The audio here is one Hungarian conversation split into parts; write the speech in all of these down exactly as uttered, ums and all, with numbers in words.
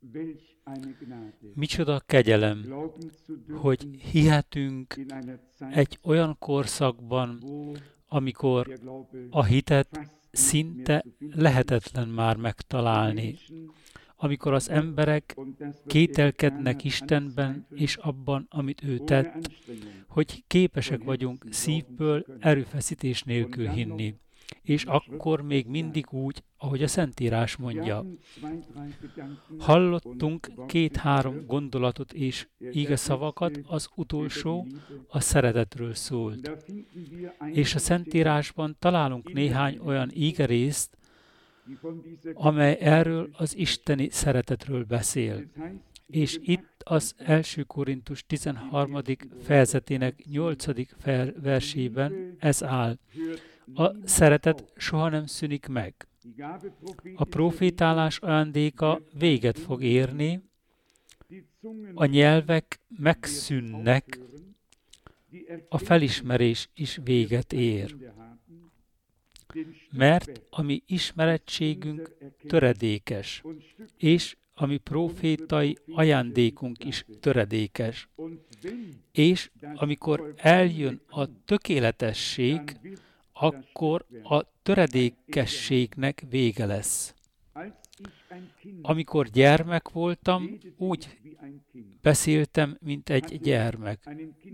Micsoda kegyelem, hogy hihetünk egy olyan korszakban, amikor a hitet szinte lehetetlen már megtalálni, amikor az emberek kételkednek Istenben és abban, amit ő tett, hogy képesek vagyunk szívből erőfeszítés nélkül hinni. És akkor még mindig úgy, ahogy a Szentírás mondja. Hallottunk két-három gondolatot és igeszavakat, az utolsó a szeretetről szólt. És a Szentírásban találunk néhány olyan ígerészt, amely erről az isteni szeretetről beszél. És itt az első Korintus tizenharmadik fejezetének nyolcadik versében ez áll. A szeretet soha nem szűnik meg. A profétálás ajándéka véget fog érni, a nyelvek megszűnnek, a felismerés is véget ér. Mert a mi ismerettségünk töredékes, és a mi profétai ajándékunk is töredékes. És amikor eljön a tökéletesség, akkor a töredékességnek vége lesz. Amikor gyermek voltam, úgy beszéltem, mint egy gyermek.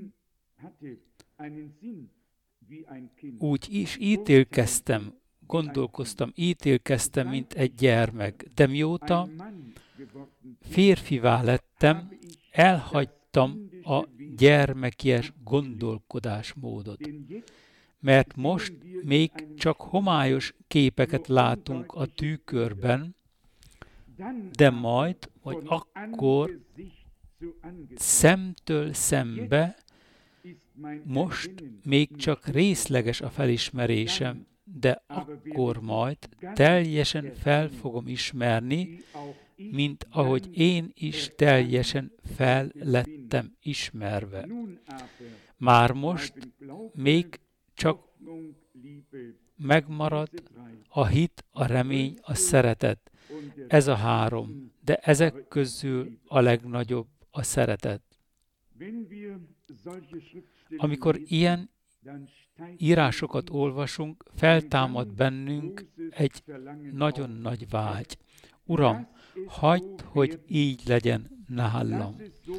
Úgy is ítélkeztem, gondolkoztam, ítélkeztem, mint egy gyermek. De mióta férfivá lettem, elhagytam a gyermekies gondolkodásmódot. Mert most még csak homályos képeket látunk a tükörben, de majd, vagy akkor szemtől szembe, most még csak részleges a felismerésem, de akkor majd teljesen fel fogom ismerni, mint ahogy én is teljesen fel lettem ismerve. Már most még csak megmarad a hit, a remény, a szeretet. Ez a három, de ezek közül a legnagyobb a szeretet. Amikor ilyen írásokat olvasunk, feltámad bennünk egy nagyon nagy vágy. Uram, hagyd, hogy így legyen nálam.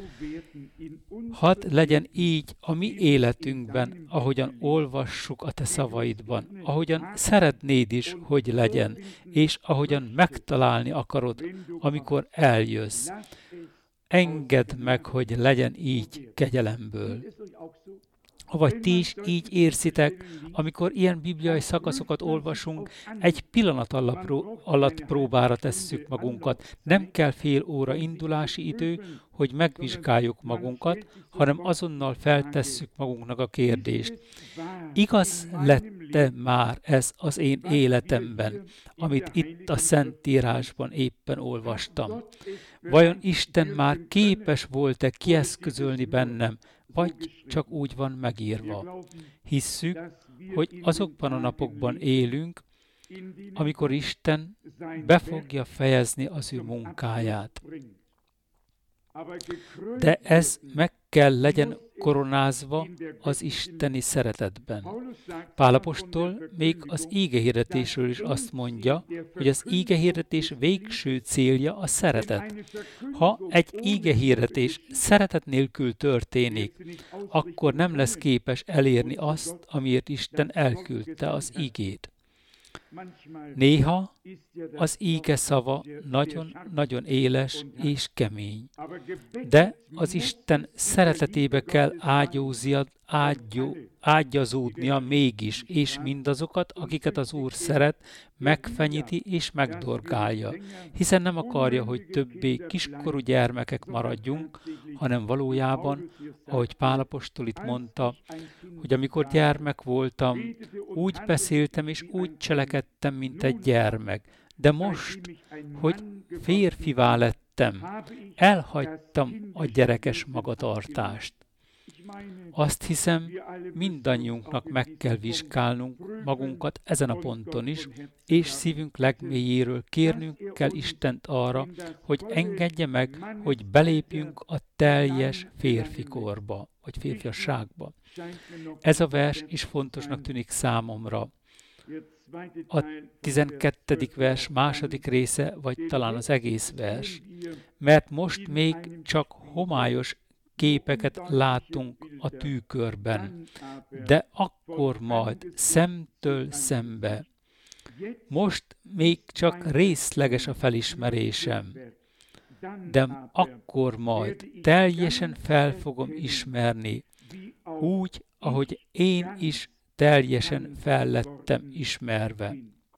Hadd legyen így a mi életünkben, ahogyan olvassuk a te szavaidban, ahogyan szeretnéd is, hogy legyen, és ahogyan megtalálni akarod, amikor eljössz. Engedd meg, hogy legyen így kegyelemből. Vagy ti is így érzitek, amikor ilyen bibliai szakaszokat olvasunk, egy pillanat alatt próbára tesszük magunkat. Nem kell fél óra indulási idő, hogy megvizsgáljuk magunkat, hanem azonnal feltesszük magunknak a kérdést. Igaz lett-e már ez az én életemben, amit itt a Szentírásban éppen olvastam? Vajon Isten már képes volt-e kieszközölni bennem, vagy csak úgy van megírva? Hisszük, hogy azokban a napokban élünk, amikor Isten be fogja fejezni az ő munkáját. De ez meg kell legyen koronázva az isteni szeretetben. Pál apostol még az ígehirdetésről is azt mondja, hogy az ígehirdetés végső célja a szeretet. Ha egy ígehirdetés szeretet nélkül történik, akkor nem lesz képes elérni azt, amiért Isten elküldte az ígét. Néha az íge szava nagyon-nagyon éles és kemény, de az Isten szeretetébe kell ágyóznia, ágyó, ágyazódnia mégis, és mindazokat, akiket az Úr szeret, megfenyíti és megdorgálja, hiszen nem akarja, hogy többé kiskorú gyermekek maradjunk, hanem valójában, ahogy Pál apostol itt mondta, hogy amikor gyermek voltam, úgy beszéltem és úgy cselekedtem, mint egy gyermek, de most, hogy férfivá lettem, elhagytam a gyerekes magatartást. Azt hiszem, mindannyiunknak meg kell vizsgálnunk magunkat ezen a ponton is, és szívünk legmélyéről kérnünk kell Istent arra, hogy engedje meg, hogy belépjünk a teljes férfikorba, vagy férfiasságba. Ez a vers is fontosnak tűnik számomra. A tizenkettedik vers második része, vagy talán az egész vers, mert most még csak homályos képeket látunk a tükörben, de akkor majd szemtől szembe. Most még csak részleges a felismerésem, de akkor majd teljesen fel fogom ismerni, úgy, ahogy én is teljesen fel lettem ismerve.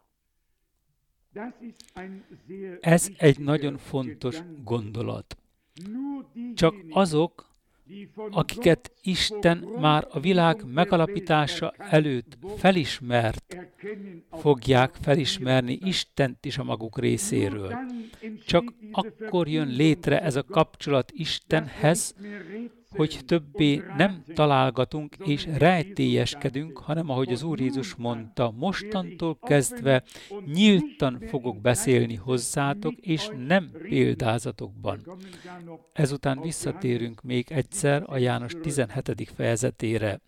Ez egy nagyon fontos gondolat. Csak azok, akiket Isten már a világ megalapítása előtt felismert, fogják felismerni Istent is a maguk részéről. Csak akkor jön létre ez a kapcsolat Istenhez, hogy többé nem találgatunk és rejtélyeskedünk, hanem ahogy az Úr Jézus mondta, mostantól kezdve nyíltan fogok beszélni hozzátok, és nem példázatokban. Ezután visszatérünk még egyszer a János tizenhetedik fejezetére.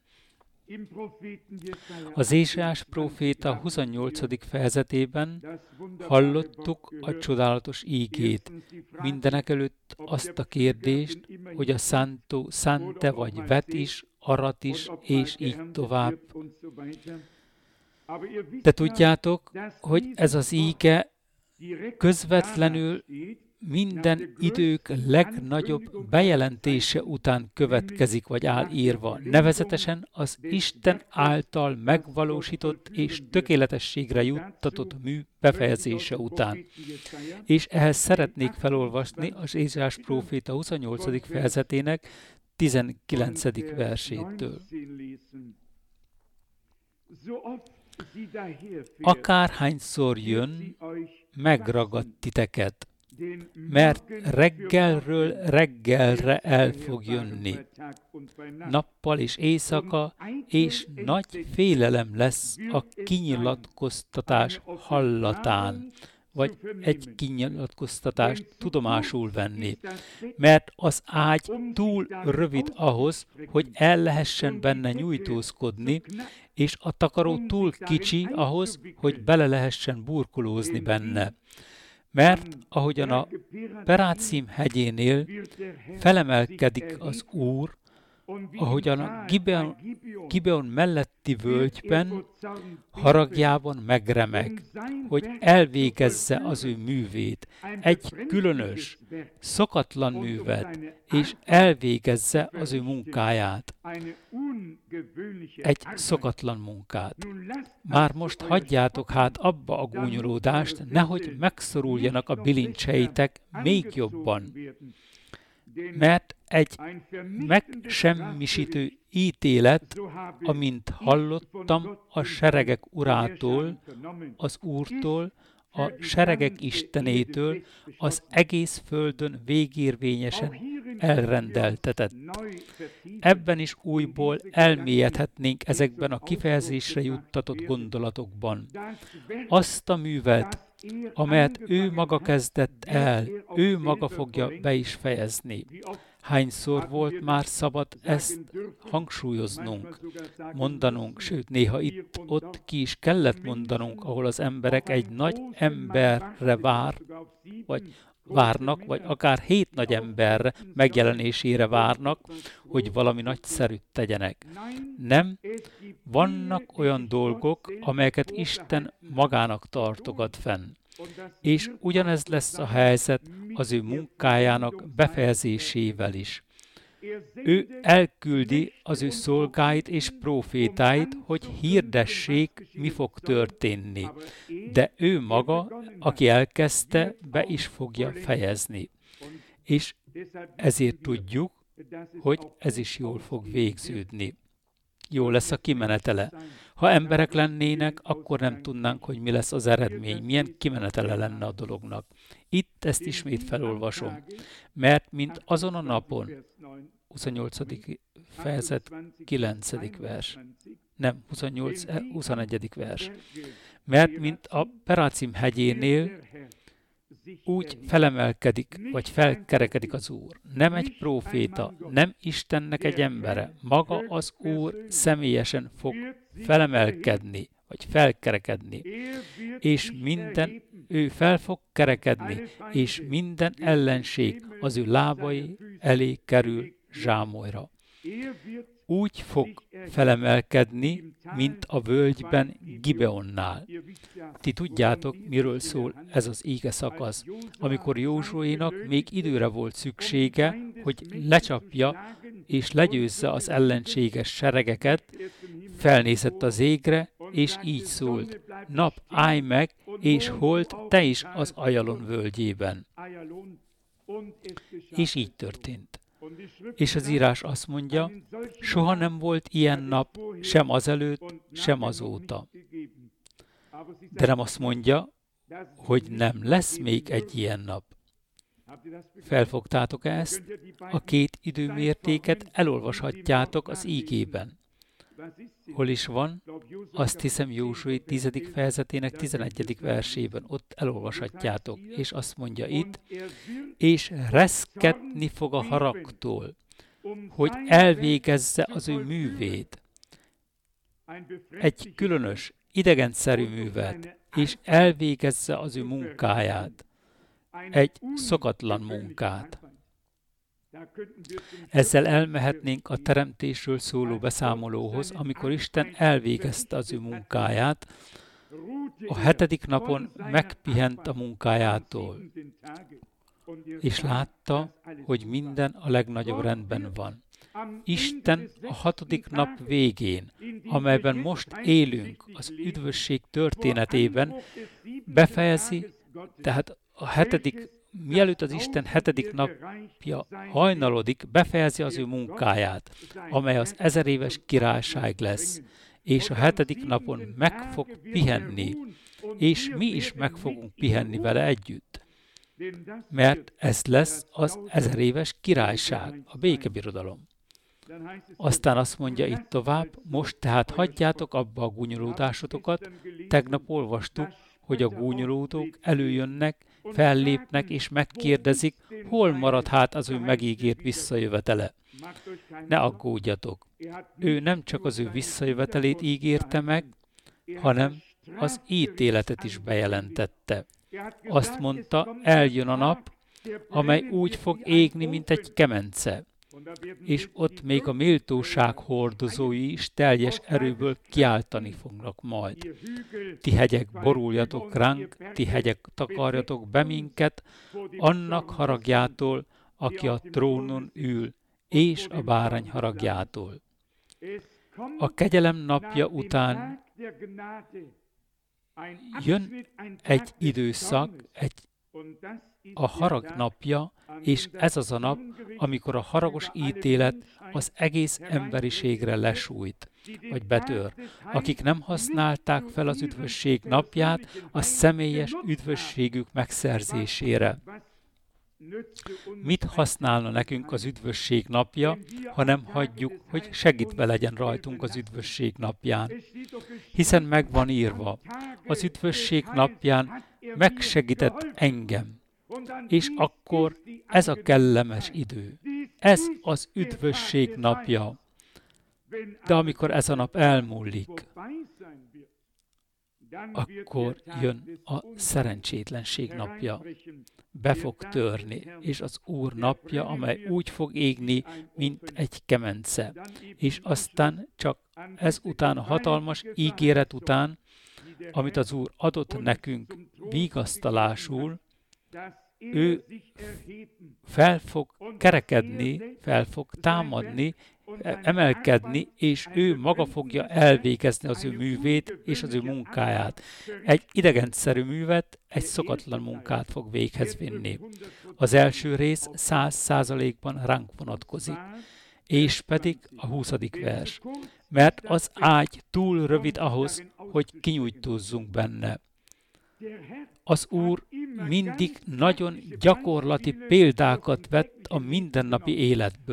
Az Ézsaiás próféta huszonnyolcadik fejezetében hallottuk a csodálatos ígét. Mindenekelőtt azt a kérdést, hogy a szántó szánte vagy vet is, arat is, és így tovább. De tudjátok, hogy ez az íge közvetlenül minden idők legnagyobb bejelentése után következik, vagy áll írva, nevezetesen az Isten által megvalósított és tökéletességre juttatott mű befejezése után. És ehhez szeretnék felolvasni az Ézsaiás próféta huszonnyolcadik fejezetének tizenkilencedik versétől. Akárhányszor jön, megragad titeket, mert reggelről reggelre el fog jönni, nappal és éjszaka, és nagy félelem lesz a kinyilatkoztatás hallatán, vagy egy kinyilatkoztatást tudomásul venni, mert az ágy túl rövid ahhoz, hogy el lehessen benne nyújtózkodni, és a takaró túl kicsi ahhoz, hogy bele lehessen burkolózni benne. Mert ahogyan a Perácim hegyénél felemelkedik az Úr, ahogyan a Gibeon, Gibeon melletti völgyben haragjában megremeg, hogy elvégezze az ő művét, egy különös, szokatlan művet, és elvégezze az ő munkáját, egy szokatlan munkát. Már most hagyjátok hát abba a gúnyolódást, nehogy megszoruljanak a bilincseitek még jobban. Mert egy megsemmisítő ítélet, amint hallottam a seregek urától, az Úrtól, a seregek Istenétől, az egész földön végérvényesen elrendeltetett. Ebben is újból elmélyedhetnénk ezekben a kifejezésre juttatott gondolatokban. Azt a művet, amelyet ő maga kezdett el, ő maga fogja be is fejezni. Hányszor volt már szabad ezt hangsúlyoznunk, mondanunk, sőt, néha itt-ott ki is kellett mondanunk, ahol az emberek egy nagy emberre vár, vagy várnak, vagy akár hét nagy emberre megjelenésére várnak, hogy valami nagyszerűt tegyenek. Nem, vannak olyan dolgok, amelyeket Isten magának tartogat fenn. És ugyanez lesz a helyzet az ő munkájának befejezésével is. Ő elküldi az ő szolgáit és prófétáit, hogy hirdessék, mi fog történni. De ő maga, aki elkezdte, be is fogja fejezni. És ezért tudjuk, hogy ez is jól fog végződni. Jó lesz a kimenetele. Ha emberek lennének, akkor nem tudnánk, hogy mi lesz az eredmény, milyen kimenetele lenne a dolognak. Itt ezt ismét felolvasom. Mert mint azon a napon, huszonnyolcadik fejezet kilencedik vers. Nem, huszonnyolc, huszonegyedik vers. Mert mint a Perácim hegyénél úgy felemelkedik, vagy felkerekedik az Úr. Nem egy próféta, nem Istennek egy embere. Maga az Úr személyesen fog felemelkedni, vagy felkerekedni. És minden, ő fel fog kerekedni, és minden ellenség az ő lábai elé kerül zsámolyra. Úgy fog felemelkedni, mint a völgyben Gibeonnál. Ti tudjátok, miről szól ez az íge szakasz, amikor Józsuénak még időre volt szüksége, hogy lecsapja és legyőzze az ellenséges seregeket, felnézett az égre, és így szólt: nap, állj meg, és hold te is az Ajalon völgyében. És így történt. És az írás azt mondja, soha nem volt ilyen nap, sem azelőtt, sem azóta. De nem azt mondja, hogy nem lesz még egy ilyen nap. Felfogtátok ezt? A két időmértéket elolvashatjátok az ígében. Hol is van? Azt hiszem Józsué tizedik fejezetének tizenegyedik versében, ott elolvashatjátok, és azt mondja itt, és reszketni fog a haragtól, hogy elvégezze az ő művét. Egy különös, idegenszerű művet, és elvégezze az ő munkáját. Egy szokatlan munkát. Ezzel elmehetnénk a teremtésről szóló beszámolóhoz, amikor Isten elvégezte az ő munkáját, a hetedik napon megpihent a munkájától, és látta, hogy minden a legnagyobb rendben van. Isten a hatodik nap végén, amelyben most élünk az üdvösség történetében, befejezi, tehát a hetedik mielőtt az Isten hetedik napja hajnalodik, befejezi az ő munkáját, amely az ezeréves királyság lesz, és a hetedik napon meg fog pihenni, és mi is meg fogunk pihenni vele együtt. Mert ez lesz az ezeréves királyság, a békebirodalom. Aztán azt mondja itt tovább, most tehát hagyjátok abba a gúnyolódásotokat, tegnap olvastuk, hogy a gúnyolódók előjönnek, fellépnek és megkérdezik, hol marad hát az ő megígért visszajövetele. Ne aggódjatok. Ő nem csak az ő visszajövetelét ígérte meg, hanem az ítéletet is bejelentette. Azt mondta, eljön a nap, amely úgy fog égni, mint egy kemence, és ott még a méltóság hordozói is teljes erőből kiáltani fognak majd. Ti hegyek, boruljatok ránk, ti hegyek, takarjatok be minket, annak haragjától, aki a trónon ül, és a bárány haragjától. A kegyelem napja után jön egy időszak, egy a harag napja, és ez az a nap, amikor a haragos ítélet az egész emberiségre lesújt, vagy betör. Akik nem használták fel az üdvösség napját a személyes üdvösségük megszerzésére. Mit használna nekünk az üdvösség napja, ha nem hagyjuk, hogy segítve legyen rajtunk az üdvösség napján? Hiszen meg van írva, az üdvösség napján megsegített engem. És akkor ez a kellemes idő. Ez az üdvösség napja. De amikor ez a nap elmúlik, akkor jön a szerencsétlenség napja. Be fog törni, és az Úr napja, amely úgy fog égni, mint egy kemence. És aztán csak ez után, a hatalmas ígéret után, amit az Úr adott nekünk vigasztalásul, ő fel fog kerekedni, fel fog támadni, emelkedni, és ő maga fogja elvégezni az ő művét és az ő munkáját. Egy idegenszerű művet, egy szokatlan munkát fog véghez vinni. Az első rész száz százalékban ránk vonatkozik, és pedig a huszadik vers. Mert az ágy túl rövid ahhoz, hogy kinyújtózzunk benne. Az Úr mindig nagyon gyakorlati példákat vett a mindennapi életből,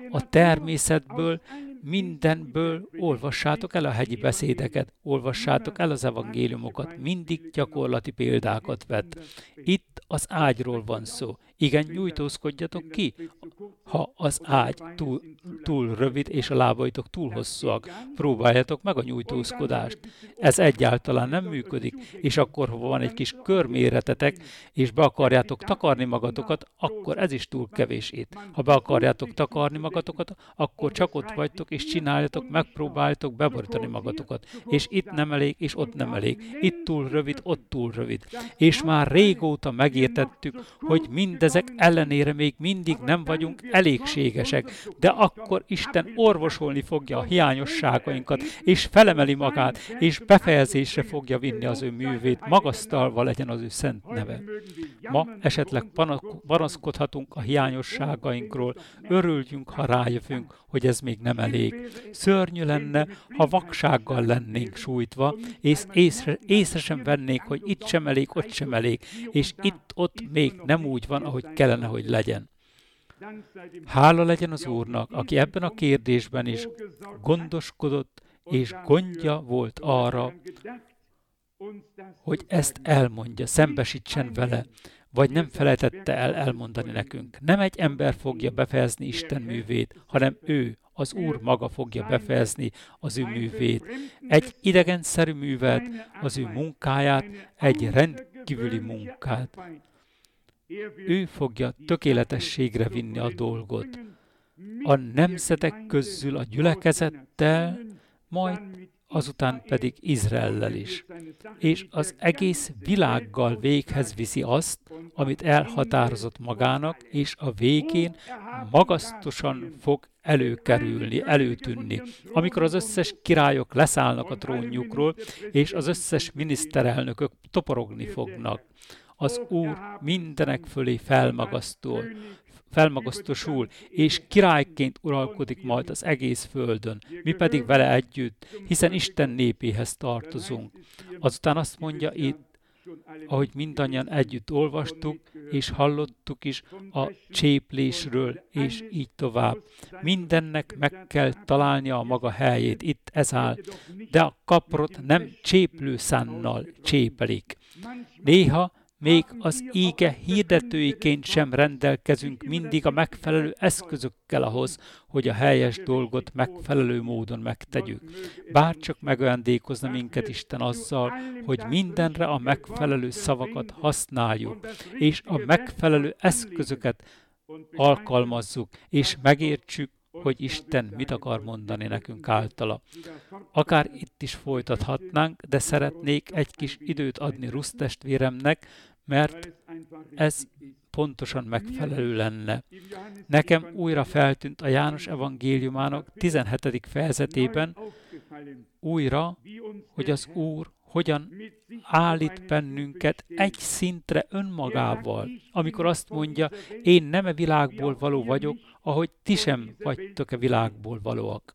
a természetből, mindenből olvassátok el a hegyi beszédeket, olvassátok el az evangéliumokat, mindig gyakorlati példákat vet. Itt az ágyról van szó. Igen, nyújtózkodjatok ki, ha az ágy túl, túl rövid és a lábaitok túl hosszúak. Próbáljatok meg a nyújtózkodást. Ez egyáltalán nem működik, és akkor, ha van egy kis körméretetek, és be akarjátok takarni magatokat, akkor ez is túl kevés itt. Ha be akarjátok takarni magatokat, akkor csak ott vagytok, és csináljatok, megpróbáljátok beborítani magatokat. És itt nem elég, és ott nem elég. Itt túl rövid, ott túl rövid. És már régóta megértettük, hogy mindez ezek ellenére még mindig nem vagyunk elégségesek, de akkor Isten orvosolni fogja a hiányosságainkat, és felemeli magát, és befejezésre fogja vinni az ő művét, magasztalva legyen az ő szent neve. Ma esetleg panaszkodhatunk a hiányosságainkról, örüljünk, ha rájövünk, hogy ez még nem elég. Szörnyű lenne, ha vaksággal lennénk sújtva, és észre, észre sem vennék, hogy itt sem elég, ott sem elég, és itt-ott még nem úgy van, ahogy kellene, hogy legyen. Hála legyen az Úrnak, aki ebben a kérdésben is gondoskodott, és gondja volt arra, hogy ezt elmondja, szembesítsen vele, vagy nem felejtette el elmondani nekünk. Nem egy ember fogja befejezni Isten művét, hanem ő, az Úr maga fogja befejezni az ő művét. Egy idegenszerű művet, az ő munkáját, egy rendkívüli munkát. Ő fogja tökéletességre vinni a dolgot. A nemzetek közül a gyülekezettel, majd azután pedig Izraellel is. És az egész világgal véghez viszi azt, amit elhatározott magának, és a végén magasztosan fog előkerülni, előtűnni. Amikor az összes királyok leszállnak a trónjukról, és az összes miniszterelnökök toporogni fognak. Az Úr mindenek fölé felmagasztol, felmagasztosul, és királyként uralkodik majd az egész földön, mi pedig vele együtt, hiszen Isten népéhez tartozunk. Azután azt mondja itt, ahogy mindannyian együtt olvastuk, és hallottuk is a cséplésről, és így tovább. Mindennek meg kell találnia a maga helyét, itt ez áll, de a kaprot nem cséplőszánnal csépelik. Néha még az íge hirdetőiként sem rendelkezünk mindig a megfelelő eszközökkel ahhoz, hogy a helyes dolgot megfelelő módon megtegyük. Bárcsak megajándékozna minket Isten azzal, hogy mindenre a megfelelő szavakat használjuk, és a megfelelő eszközöket alkalmazzuk, és megértsük, hogy Isten mit akar mondani nekünk általa. Akár itt is folytathatnánk, de szeretnék egy kis időt adni Rusz testvéremnek, mert ez pontosan megfelelő lenne. Nekem újra feltűnt a János evangéliumának tizenhetedik fejezetében újra, hogy az Úr hogyan állít bennünket egy szintre önmagával, amikor azt mondja, én nem a világból való vagyok, ahogy ti sem vagytok a világból valóak.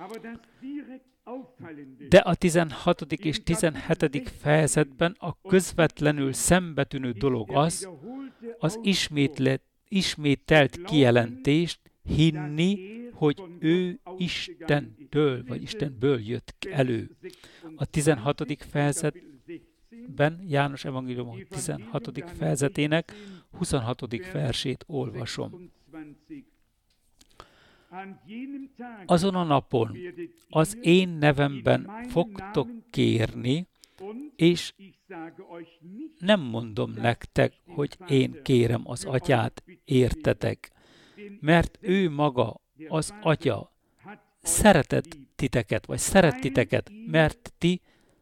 De a tizenhatodik és tizenhetedik fejezetben a közvetlenül szembetűnő dolog az, az ismétlet, ismételt kijelentést hinni, hogy ő Istentől, vagy Istenből jött elő. A tizenhatodik fejezetben, János evangélium tizenhatodik fejezetének huszonhatodik versét olvasom. Azon a napon az én nevemben fogtok kérni, és nem mondom nektek, hogy én kérem az Atyát, értetek, mert ő maga, az Atya szeretett titeket, vagy szeret titeket, mert ti,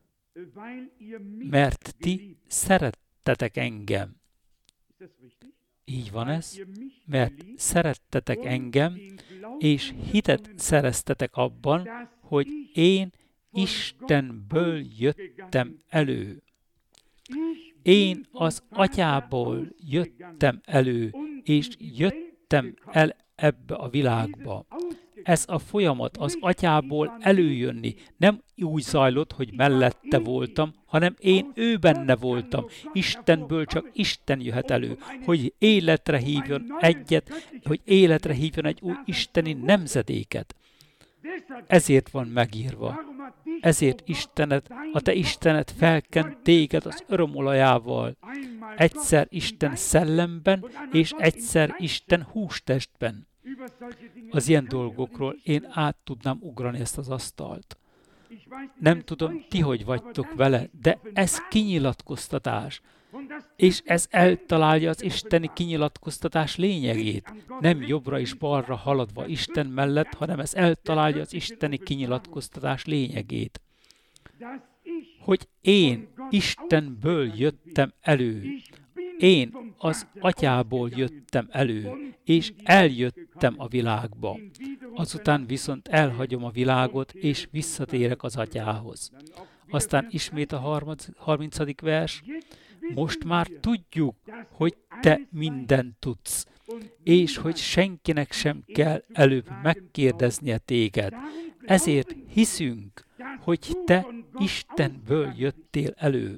mert ti szerettetek engem. Így van ez, mert szerettetek engem, és hitet szereztetek abban, hogy én Istenből jöttem elő. Én az Atyából jöttem elő, és jöttem el ebbe a világba. ez a folyamat az atyából előjönni nem úgy zajlott, hogy mellette voltam, hanem én ő benne voltam. Istenből csak Isten jöhet elő, hogy életre hívjon egyet, hogy életre hívjon egy új isteni nemzedéket. Ezért van megírva. Ezért Istenet, a te Istenet felkent téged az örömolajával. Egyszer Isten szellemben, és egyszer Isten hústestben. Az ilyen dolgokról én át tudnám ugrani ezt az asztalt. Nem tudom, ti hogy vagytok vele, de ez kinyilatkoztatás. És ez eltalálja az isteni kinyilatkoztatás lényegét. Nem jobbra és balra haladva Isten mellett, hanem ez eltalálja az isteni kinyilatkoztatás lényegét. Hogy én Istenből jöttem elő. Én az atyából jöttem elő, és eljöttem a világba. Azután viszont elhagyom a világot, és visszatérek az atyához. Aztán ismét a harmincadik vers. Most már tudjuk, hogy te mindent tudsz, és hogy senkinek sem kell előbb megkérdeznie téged. Ezért hiszünk, hogy te Istenből jöttél elő.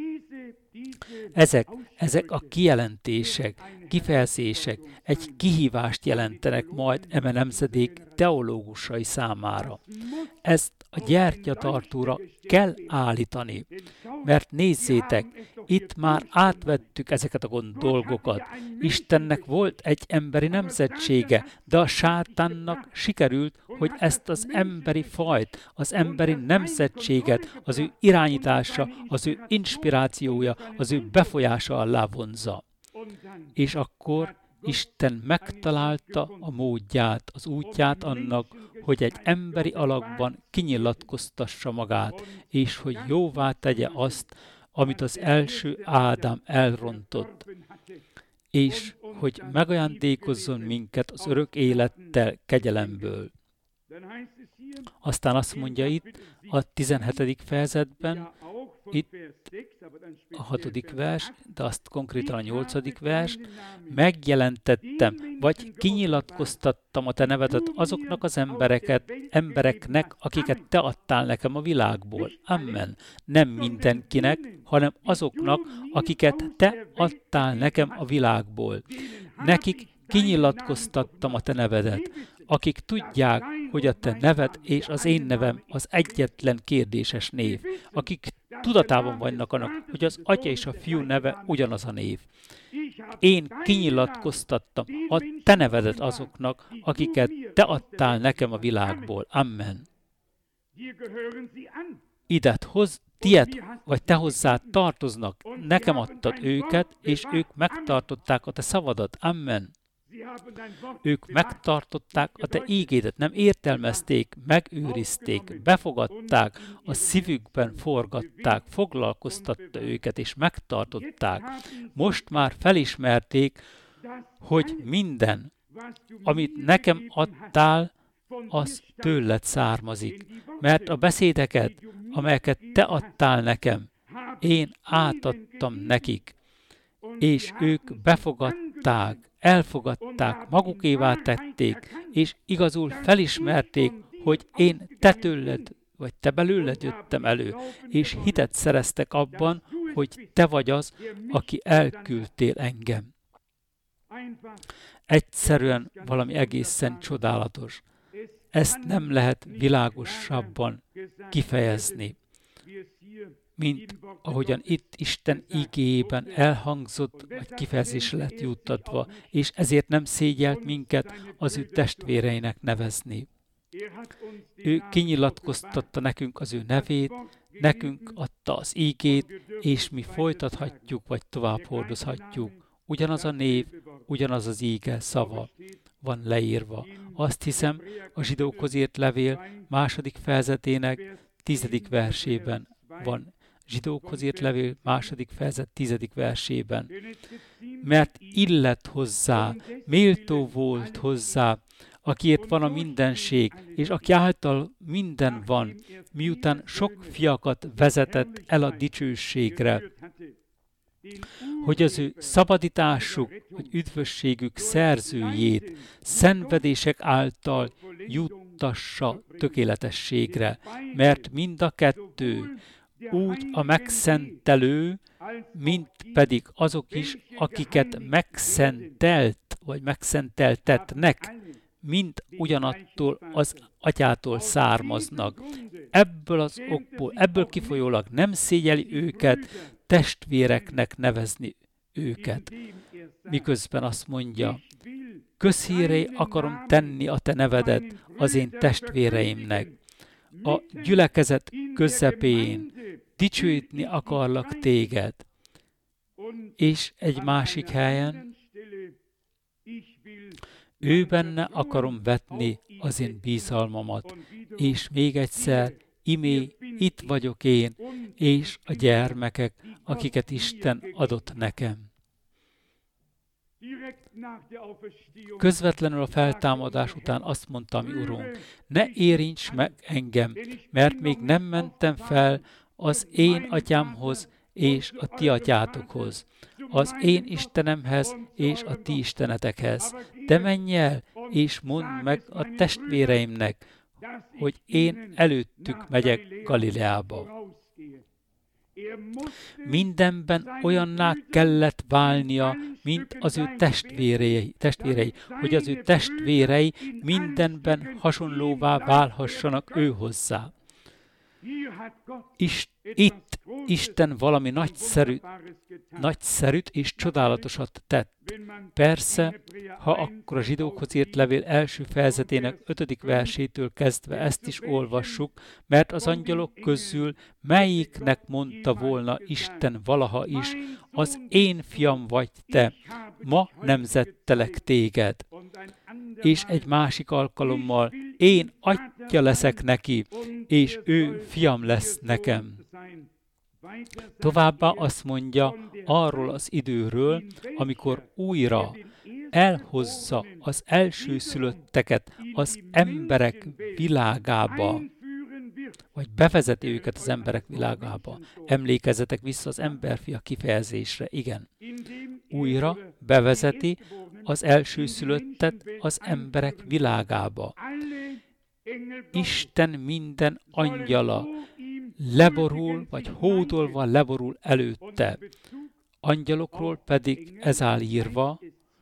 Ezek, ezek a kijelentések, kifejezések egy kihívást jelentenek majd eme nemzedék teológusai számára. Ezt a gyertyatartóra kell állítani, mert nézzétek, itt már átvettük ezeket a dolgokat. Istennek volt egy emberi nemzetsége, de a sátánnak sikerült, hogy ezt az emberi fajt, az emberi nemzetséget, az ő irányítása, az ő inspirációja, az ő befolyása alá vonzza. És akkor Isten megtalálta a módját, az útját annak, hogy egy emberi alakban kinyilatkoztassa magát, és hogy jóvá tegye azt, amit az első Ádám elrontott, és hogy megajándékozzon minket az örök élettel kegyelemből. Aztán azt mondja itt a tizenhetedik fejezetben, itt a hatodik vers, de azt konkrétan a nyolcadik vers, megjelentettem, vagy kinyilatkoztattam a te nevedet azoknak az embereket, embereknek, akiket te adtál nekem a világból. Amen. Nem mindenkinek, hanem azoknak, akiket te adtál nekem a világból. Nekik kinyilatkoztattam a te nevedet, akik tudják, hogy a te neved és az én nevem az egyetlen kérdéses név, akik tudatában vannak annak, hogy az Atya és a Fiú neve ugyanaz a név. Én kinyilatkoztattam a te nevedet azoknak, akiket te adtál nekem a világból. Amen. Idet hoz, tied, vagy te hozzád tartoznak, nekem adtad őket, és ők megtartották a te szavadat. Amen. Ők megtartották a te ígédet, nem értelmezték, megőrizték, befogadták, a szívükben forgatták, foglalkoztatta őket, és megtartották. Most már felismerték, hogy minden, amit nekem adtál, az tőled származik. Mert a beszédeket, amelyeket te adtál nekem, én átadtam nekik, és ők befogadták, elfogadták, magukévá tették, és igazul felismerték, hogy én te tőled, vagy te belőled jöttem elő, és hitet szereztek abban, hogy te vagy az, aki elküldtél engem. Egyszerűen valami egészen csodálatos. Ezt nem lehet világosabban kifejezni, mint ahogyan itt Isten igéjében elhangzott, vagy kifejezésre lett juttatva, és ezért nem szégyelt minket az ő testvéreinek nevezni. Ő kinyilatkoztatta nekünk az ő nevét, nekünk adta az ígét, és mi folytathatjuk, vagy tovább hordozhatjuk. Ugyanaz a név, ugyanaz az íge szava van leírva. Azt hiszem, a zsidókhoz írt levél második fejezetének tizedik versében van. Zsidókhoz írt levél második fejezet tizedik versében. Mert illett hozzá, méltó volt hozzá, akiért van a mindenség, és aki által minden van, miután sok fiakat vezetett el a dicsőségre. hogy az ő szabadításuk, vagy üdvösségük szerzőjét szenvedések által juttassa tökéletességre, mert mind a kettő, úgy a megszentelő, mint pedig azok is, akiket megszentelt, vagy megszenteltetnek, mind ugyanattól az Atyától származnak. Ebből az okból, ebből kifolyólag nem szégyeli őket testvéreknek nevezni őket. Miközben azt mondja, közhíré akarom tenni a te nevedet az én testvéreimnek. A gyülekezet közepén dicsőítni akarlak téged. És egy másik helyen, ő benne akarom vetni az én bízalmamat. És még egyszer, imé, itt vagyok én, és a gyermekek, akiket Isten adott nekem. Közvetlenül a feltámadás után azt mondta mi Urunk, ne érints meg engem, mert még nem mentem fel az én atyámhoz és a ti atyátokhoz, az én Istenemhez és a ti istenetekhez. De menj el, és mondd meg a testvéreimnek, hogy én előttük megyek Galileába. Mindenben olyanná kellett válnia, mint az ő testvérei, testvérei, hogy az ő testvérei mindenben hasonlóvá válhassanak ő hozzá. Ist, itt Isten valami nagyszerű, nagyszerűt és csodálatosat tett. Persze, ha akkor a zsidókhoz írt levél első fejezetének ötödik versétől kezdve ezt is olvassuk, mert az angyalok közül melyiknek mondta volna Isten valaha is, az én fiam vagy te, ma nemzettelek téged. És egy másik alkalommal én atya leszek neki, és ő fiam lesz nekem. Továbbá azt mondja arról az időről, amikor újra elhozza az elsőszülötteket az emberek világába, vagy bevezeti őket az emberek világába. Emlékezzetek vissza az emberfia kifejezésre, igen. Újra bevezeti az elsőszülöttet az emberek világába. Isten minden angyala leborul, vagy hódolva leborul előtte. Angyalokról pedig ez áll írva,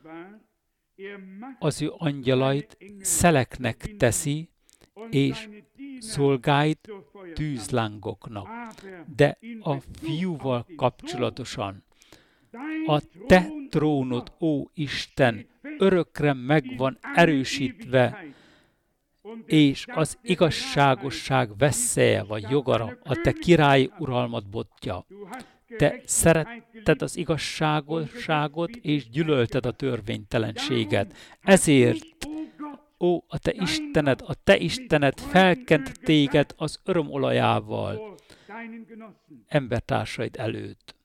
az ő angyalait szeleknek teszi, és szolgáit tűzlángoknak. De a fiúval kapcsolatosan a te trónod, ó Isten, örökre meg van erősítve, és az igazságosság veszélye vagy jogara a te királyi uralmad botja. Te szeretted az igazságosságot, és gyűlölted a törvénytelenséget. Ezért, ó, a te Istened, a te Istened felkent téged az örömolajával embertársaid előtt.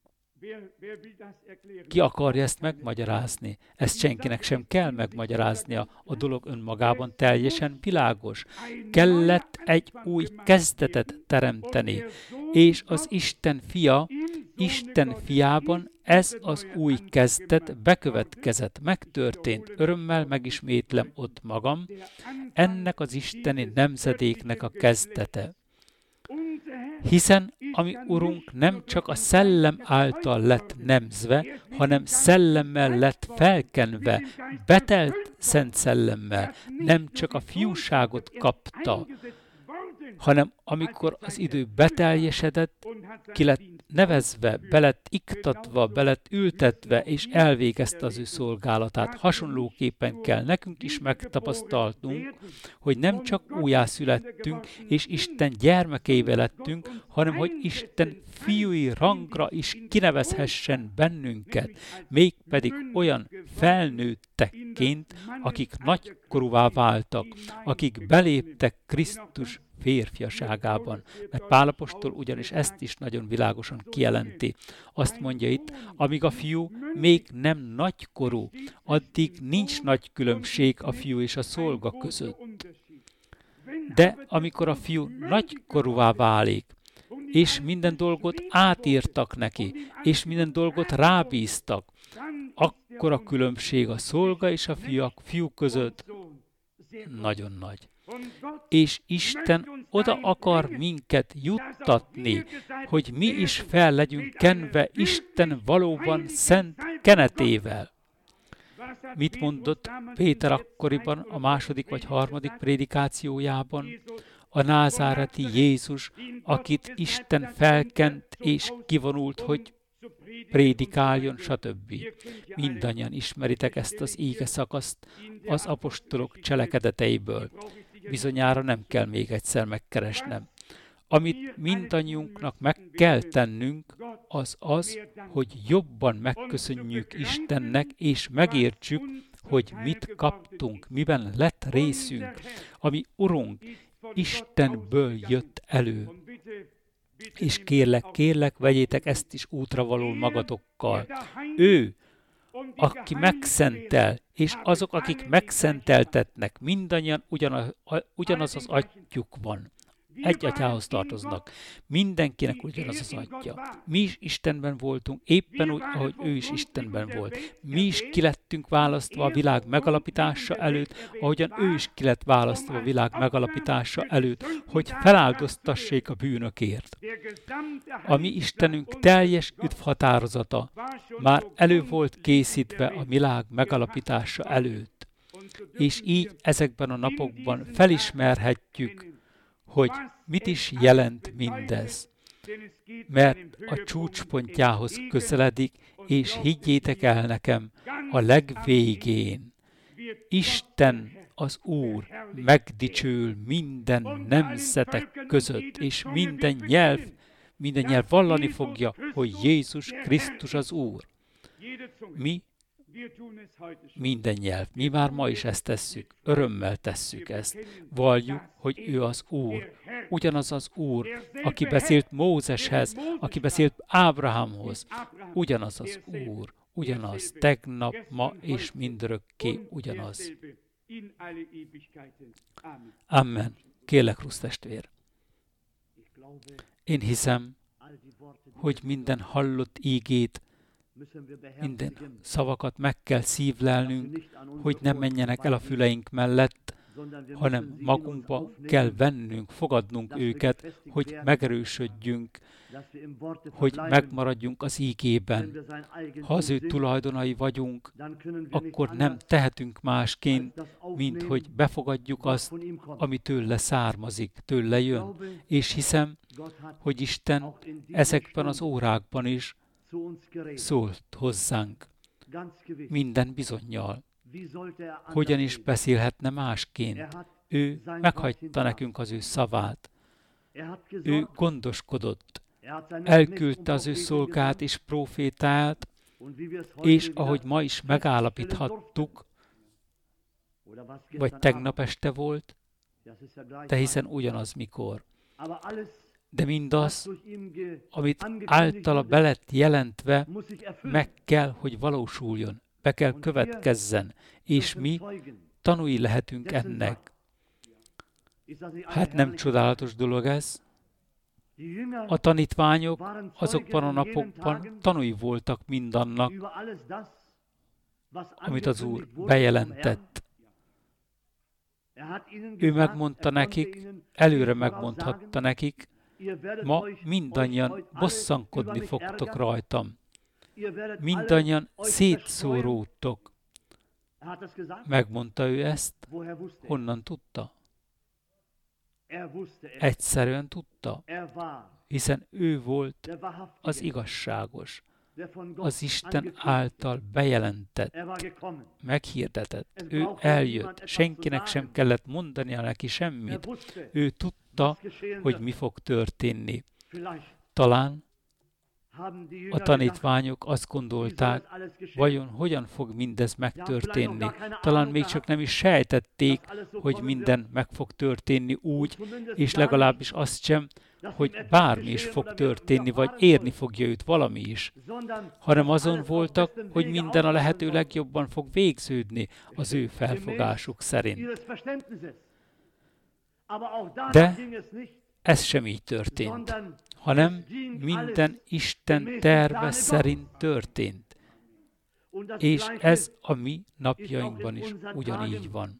Ki akarja ezt megmagyarázni? Ezt senkinek sem kell megmagyaráznia. A dolog önmagában teljesen világos. Kellett egy új kezdetet teremteni, és az Isten fia, Isten fiában ez az új kezdet bekövetkezett, megtörtént. Örömmel megismétlem ott magam, ennek az isteni nemzedéknek a kezdete. Hiszen a mi Urunk nem csak a szellem által lett nemzve, hanem szellemmel lett felkenve, betelt szent szellemmel, nem csak a fiúságot kapta, hanem amikor az idő beteljesedett, ki lett nevezve, be lett iktatva, be lett ültetve, és elvégezte az ő szolgálatát. Hasonlóképpen kell nekünk is megtapasztalnunk, hogy nem csak újjászülettünk, és Isten gyermekeivel lettünk, hanem hogy Isten fiúi rangra is kinevezhessen bennünket, mégpedig olyan felnőttekként, akik nagykorúvá váltak, akik beléptek Krisztus férfiaságában. Mert Pál apostol ugyanis ezt is nagyon világosan kijelenti. Azt mondja itt, amíg a fiú még nem nagykorú, addig nincs nagy különbség a fiú és a szolga között. De amikor a fiú nagykorúvá válik, és minden dolgot átírtak neki, és minden dolgot rábíztak, akkor a különbség a szolga és a fiak, fiúk között nagyon nagy. És Isten oda akar minket juttatni, hogy mi is fel legyünk kenve Isten valóban szent kenetével. Mit mondott Péter akkoriban a második vagy harmadik prédikációjában? A názáreti Jézus, akit Isten felkent és kivonult, hogy prédikáljon, stb. Mindannyian ismeritek ezt az íge szakaszt az apostolok cselekedeteiből. Bizonyára nem kell még egyszer megkeresnem. Amit mindannyiunknak meg kell tennünk, az az, hogy jobban megköszönjük Istennek, és megértsük, hogy mit kaptunk, miben lett részünk, ami Urunk Istenből jött elő. És kérlek, kérlek, vegyétek ezt is útra való magatokkal. Ő, aki megszentel, és azok, akik megszenteltetnek, mindannyian ugyanaz, ugyanaz az atyjuk van. Egy atyához tartoznak. Mindenkinek ugyanaz az atya. Mi is Istenben voltunk, éppen úgy, ahogy ő is Istenben volt. Mi is ki lettünk választva a világ megalapítása előtt, ahogyan ő is ki lett választva a világ megalapítása előtt, hogy feláldoztassék a bűnökért. A mi Istenünk teljes üdv határozata már elő volt készítve a világ megalapítása előtt. És így ezekben a napokban felismerhetjük, hogy mit is jelent mindez. Mert a csúcspontjához közeledik, és higgyétek el nekem, a legvégén Isten az Úr megdicsül minden nemzetek között, és minden nyelv, minden nyelv vallani fogja, hogy Jézus Krisztus az Úr. Mi minden nyelv. Mi már ma is ezt tesszük, örömmel tesszük ezt. Valljuk, hogy ő az Úr. Ugyanaz az Úr, aki beszélt Mózeshez, aki beszélt Ábrahámhoz. Ugyanaz az Úr. Ugyanaz. Tegnap, ma és mindörökké ugyanaz. Amen. Kérlek, Rusz testvér. Én hiszem, hogy minden hallott ígét, minden szavakat meg kell szívlelnünk, hogy nem menjenek el a füleink mellett, hanem magunkba kell vennünk, fogadnunk őket, hogy megerősödjünk, hogy megmaradjunk az ígében. Ha az ő tulajdonai vagyunk, akkor nem tehetünk másként, mint hogy befogadjuk azt, ami tőle származik, tőle jön. És hiszem, hogy Isten ezekben az órákban is szólt hozzánk minden bizonnyal. Hogyan is beszélhetne másként? Ő meghagyta nekünk az ő szavát. Ő gondoskodott. Elküldte az ő szolgát és prófétáját, és ahogy ma is megállapíthattuk, vagy tegnap este volt, de hiszen ugyanaz mikor. De mindaz, amit általa be lett jelentve, meg kell, hogy valósuljon, be kell következzen, és mi tanúi lehetünk ennek. Hát nem csodálatos dolog ez? A tanítványok azokban a napokban tanúi voltak mindannak, amit az Úr bejelentett. Ő megmondta nekik, előre megmondhatta nekik, ma mindannyian bosszankodni fogtok rajtam. Mindannyian szétszóródtok. Megmondta ő ezt? Honnan tudta? Egyszerűen tudta, hiszen ő volt az igazságos, az Isten által bejelentett, meghirdetett. Ő eljött, senkinek sem kellett mondania neki semmit. Ő tudta, hogy mi fog történni. Talán a tanítványok azt gondolták, vajon hogyan fog mindez megtörténni. Talán még csak nem is sejtették, hogy minden meg fog történni úgy, és legalábbis azt sem, hogy bármi is fog történni, vagy érni fogja őt valami is, hanem azon voltak, hogy minden a lehető legjobban fog végződni az ő felfogásuk szerint. De ez sem így történt, hanem minden Isten terve szerint történt. És ez a mi napjainkban is ugyanígy van.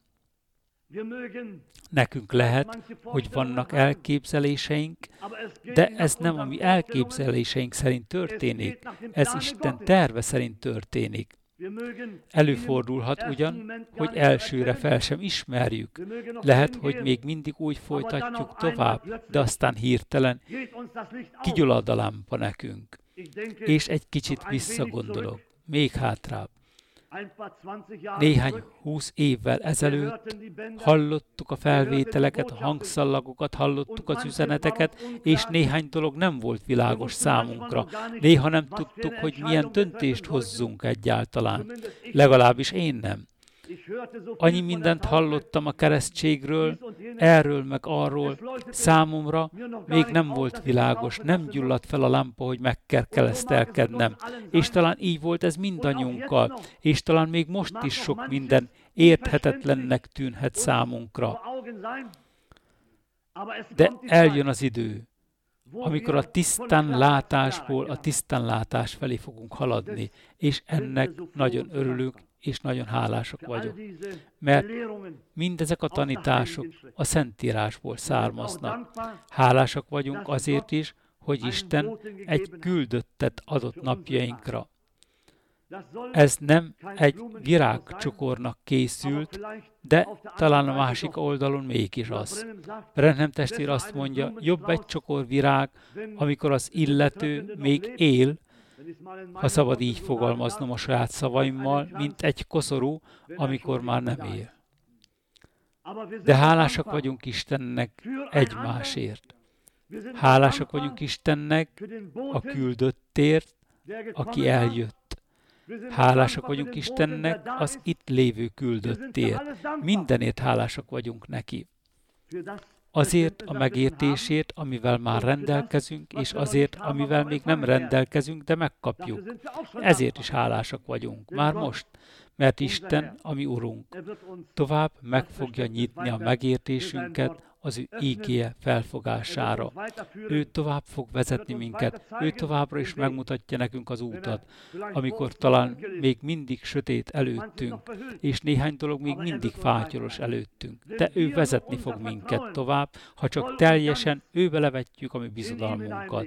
Nekünk lehet, hogy vannak elképzeléseink, de ez nem a mi elképzeléseink szerint történik, ez Isten terve szerint történik. Előfordulhat ugyan, hogy elsőre fel sem ismerjük. Lehet, hogy még mindig úgy folytatjuk tovább, de aztán hirtelen kigyullad a lámpa nekünk. És egy kicsit visszagondolok, még hátrább. Néhány húsz évvel ezelőtt hallottuk a felvételeket, a hangszallagokat, hallottuk az üzeneteket, és néhány dolog nem volt világos számunkra. Néha nem tudtuk, hogy milyen döntést hozzunk egyáltalán. Legalábbis én nem. Annyi mindent hallottam a keresztségről, erről meg arról, számomra még nem volt világos, nem gyulladt fel a lámpa, hogy meg kell keresztelkednem. És talán így volt ez mindannyiunkkal, és talán még most is sok minden érthetetlennek tűnhet számunkra. De eljön az idő, amikor a tisztán látásból a tisztán látás felé fogunk haladni, és ennek nagyon örülünk, és nagyon hálásak vagyok, mert mindezek a tanítások a Szentírásból származnak. Hálásak vagyunk azért is, hogy Isten egy küldöttet adott napjainkra. Ez nem egy virágcsokornak készült, de talán a másik oldalon mégis az. Branham testvér azt mondja, jobb egy csokor virág, amikor az illető még él, ha szabad így fogalmaznom a saját szavaimmal, mint egy koszorú, amikor már nem él. De hálásak vagyunk Istennek egymásért. Hálásak vagyunk Istennek a küldöttért, aki eljött. Hálásak vagyunk Istennek az itt lévő küldöttért. Mindenért hálásak vagyunk neki. Azért a megértésért, amivel már rendelkezünk, és azért, amivel még nem rendelkezünk, de megkapjuk. Ezért is hálásak vagyunk, már most, mert Isten, a mi Urunk, tovább meg fogja nyitni a megértésünket az ő ígéje felfogására. Ő tovább fog vezetni minket, ő továbbra is megmutatja nekünk az útat, amikor talán még mindig sötét előttünk, és néhány dolog még mindig fátyolos előttünk. De ő vezetni fog minket tovább, ha csak teljesen őbe levetjük a mi bizodalmunkat.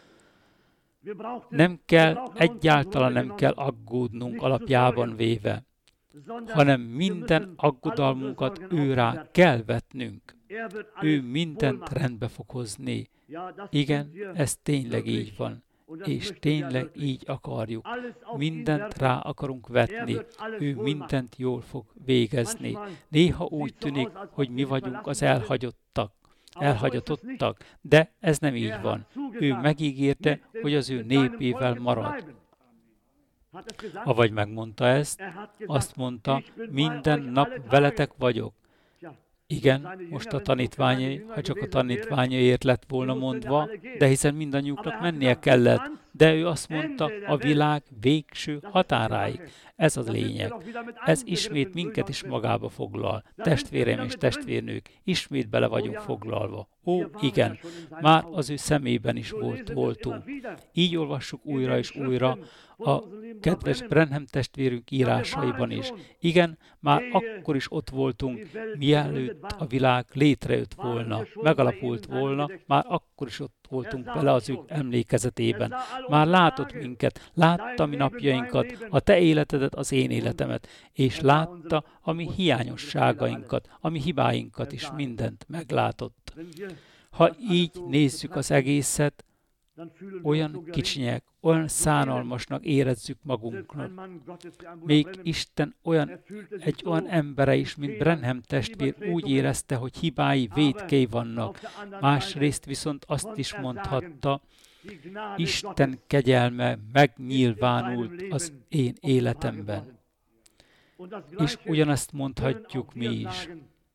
Nem kell, egyáltalán nem kell aggódnunk alapjában véve, hanem minden aggodalmunkat őrá kell vetnünk. Ő mindent rendbe fog hozni. Igen, ez tényleg így van, és tényleg így akarjuk. Mindent rá akarunk vetni. Ő mindent jól fog végezni. Néha úgy tűnik, hogy mi vagyunk az elhagyottak, elhagyatottak, de ez nem így van. Ő megígérte, hogy az ő népével marad. Avagy megmondta ezt, azt mondta, minden nap veletek vagyok. Igen, most a tanítványai, ha csak a tanítványaiért lett volna mondva, de hiszen mindannyiuknak mennie kellett, de ő azt mondta, a világ végső határáig. Ez az lényeg. Ez ismét minket is magába foglal. Testvéreim és testvérnők, ismét bele vagyunk foglalva. Ó, igen, már az ő szemében is volt, voltunk. Így olvassuk újra és újra a kedves Branham testvérünk írásaiban is. Igen, már akkor is ott voltunk, mielőtt a világ létrejött volna, megalapult volna, már akkor is ott voltunk bele az ő emlékezetében. Már látott minket, látta mi napjainkat, a te életedet, az én életemet, és látta a mi hiányosságainkat, a mi hibáinkat is, mindent meglátott. Ha így nézzük az egészet, olyan kicsinyek, olyan szánalmasnak érezzük magunknak. Még Isten olyan, egy olyan embere is, mint Branham testvér úgy érezte, hogy hibái, vétkei vannak. Másrészt viszont azt is mondhatta, Isten kegyelme megnyilvánult az én életemben. És ugyanezt mondhatjuk mi is.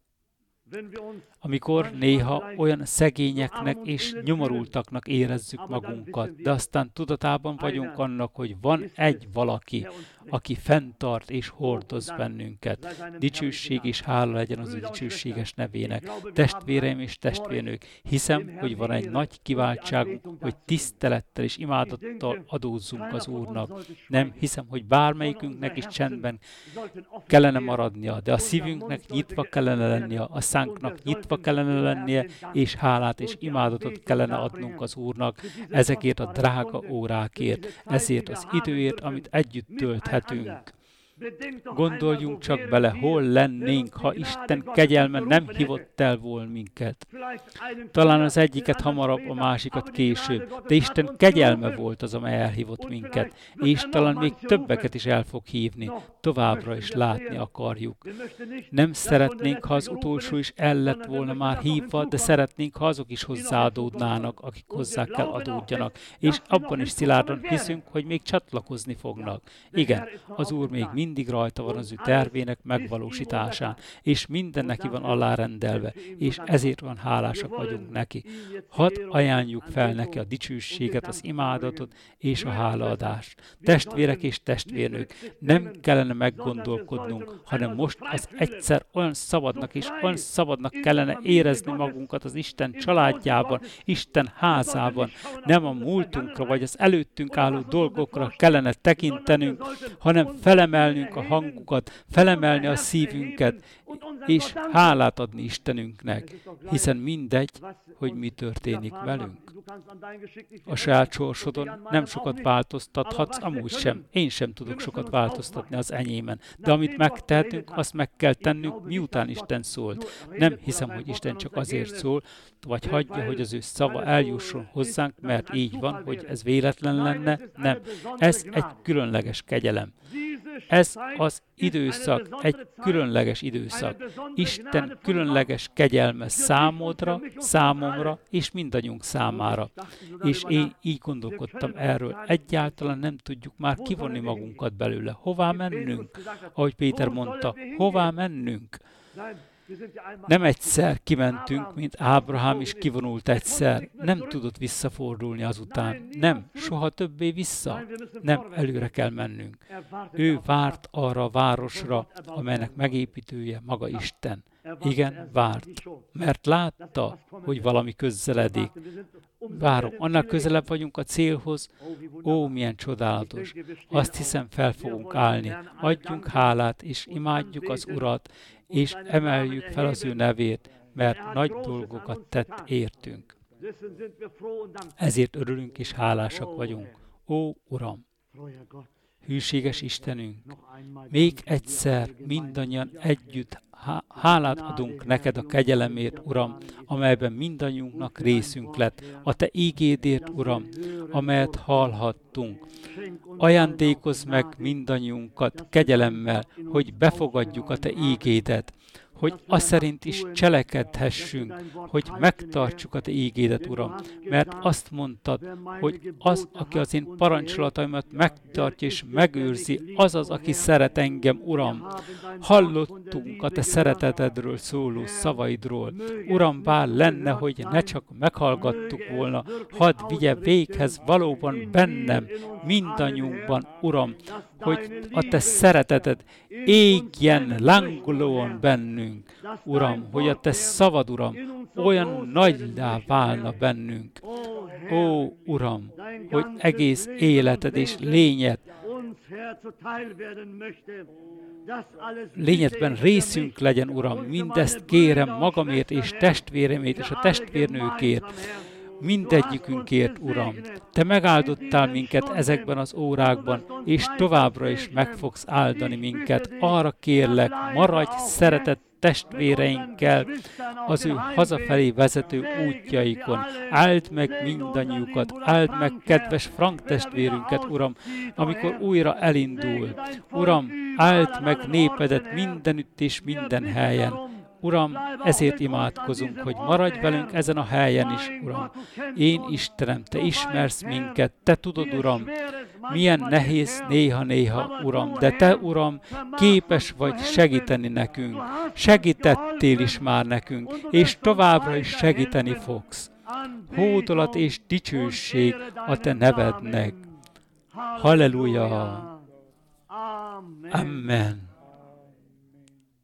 Amikor néha olyan szegényeknek és nyomorultaknak érezzük magunkat, de aztán tudatában vagyunk annak, hogy van egy valaki, aki fenntart és hordoz bennünket. Dicsőség és hála legyen az ő dicsőséges nevének. Testvéreim és testvérnők, hiszem, hogy van egy nagy kiváltságunk, hogy tisztelettel és imádattal adózzunk az Úrnak. Nem hiszem, hogy bármelyikünknek is csendben kellene maradnia, de a szívünknek nyitva kellene lennie, a szánknak nyitva kellene lennie, és hálát és imádatot kellene adnunk az Úrnak ezekért a drága órákért, ezért az időért, amit együtt tölthetünk. Gondoljunk csak bele, hol lennénk, ha Isten kegyelme nem hívott el volna minket. Talán az egyiket hamarabb, a másikat később, de Isten kegyelme volt az, amely elhívott minket, és talán még többeket is el fog hívni, továbbra is látni akarjuk. Nem szeretnénk, ha az utolsó is el lett volna már hívva, de szeretnénk, ha azok is hozzáadódnának, akik hozzá kell adódjanak, és abban is szilárdan hiszünk, hogy még csatlakozni fognak. Igen, az Úr még mind mindig rajta van az ő tervének megvalósításán, és minden neki van alárendelve, és ezért van hálásak vagyunk neki. Hadd ajánljuk fel neki a dicsőséget, az imádatot és a hálaadást. Testvérek és testvérnők, nem kellene meggondolkodnunk, hanem most az egyszer olyan szabadnak és olyan szabadnak kellene érezni magunkat az Isten családjában, Isten házában. Nem a múltunkra vagy az előttünk álló dolgokra kellene tekintenünk, hanem felemelnünk a hangukat, felemelni a szívünket, és hálát adni Istenünknek, hiszen mindegy, hogy mi történik velünk. A saját sorsodon nem sokat változtathatsz, amúgy sem. Én sem tudok sokat változtatni az enyémen. De amit megtehetünk, azt meg kell tennünk, miután Isten szólt. Nem hiszem, hogy Isten csak azért szól, vagy hagyja, hogy az ő szava eljusson hozzánk, mert így van, hogy ez véletlen lenne. Nem. Ez egy különleges kegyelem. Ez az időszak, egy különleges időszak. Isten különleges kegyelme számodra, számomra, és mindannyiunk számára. És én így gondolkodtam erről. Egyáltalán nem tudjuk már kivonni magunkat belőle. Hová mennünk? Ahogy Péter mondta, hová mennünk? Nem egyszer kimentünk, mint Ábrahám is kivonult egyszer. Nem tudott visszafordulni azután. Nem, soha többé vissza. Nem, előre kell mennünk. Ő várt arra a városra, amelynek megépítője maga Isten. Igen, várt. Mert látta, hogy valami közeledik. Várom, annál közelebb vagyunk a célhoz. Ó, milyen csodálatos. Azt hiszem, fel fogunk állni. Adjunk hálát, és imádjuk az Urat, és emeljük fel az ő nevét, mert nagy dolgokat tett értünk. Ezért örülünk és hálásak vagyunk. Ó, Uram! Hűséges Istenünk! Még egyszer mindannyian együtt hálát adunk neked a kegyelemért, Uram, amelyben mindannyiunknak részünk lett, a te ígédért, Uram, amelyet hallhattunk. Ajándékozz meg mindannyiunkat kegyelemmel, hogy befogadjuk a te ígédet, hogy azt szerint is cselekedhessünk, hogy megtartsuk a te ígédet, Uram, mert azt mondtad, hogy az, aki az én parancsolataimat megtartja és megőrzi, az az, aki szeret engem, Uram. Hallottunk a te szeretetedről szóló szavaidról. Uram, bár lenne, hogy ne csak meghallgattuk volna, hadd vigye véghez valóban bennem, mindannyiunkban, Uram, hogy a te szereteted égjen lángolóan bennünk. Uram, hogy a te szavad, Uram, olyan nagydá válna bennünk. Ó, Uram, hogy egész életed és lényed, lényedben részünk legyen, Uram. Mindezt kérem magamért és testvéremért és a testvérnőkért, mindegyikünkért, Uram. Te megáldottál minket ezekben az órákban, és továbbra is meg fogsz áldani minket. Arra kérlek, maradj szeretett testvéreinkkel az ő hazafelé vezető útjaikon. Áld meg mindannyiukat, áld meg kedves Frank testvérünket, Uram, amikor újra elindul. Uram, áld meg népedet mindenütt és minden helyen. Uram, ezért imádkozunk, hogy maradj velünk ezen a helyen is, Uram. Én Istenem, te ismersz minket, te tudod, Uram, milyen nehéz néha-néha, Uram, de te, Uram, képes vagy segíteni nekünk. Segítettél is már nekünk, és továbbra is segíteni fogsz. Hódolat és dicsőség a te nevednek. Halleluja! Amen.